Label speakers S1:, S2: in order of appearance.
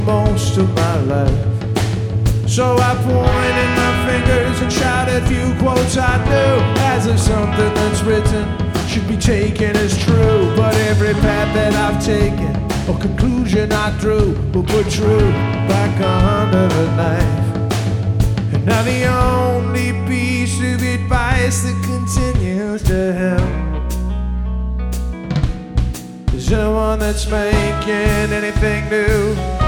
S1: most of my life. So I pointed my fingers and shouted a few quotes I knew, as if something that's written should be taken as true. But every path that I've taken, or conclusion I drew, will put truth back under the knife. And now the only piece of advice that continues to help is the one that's making anything new.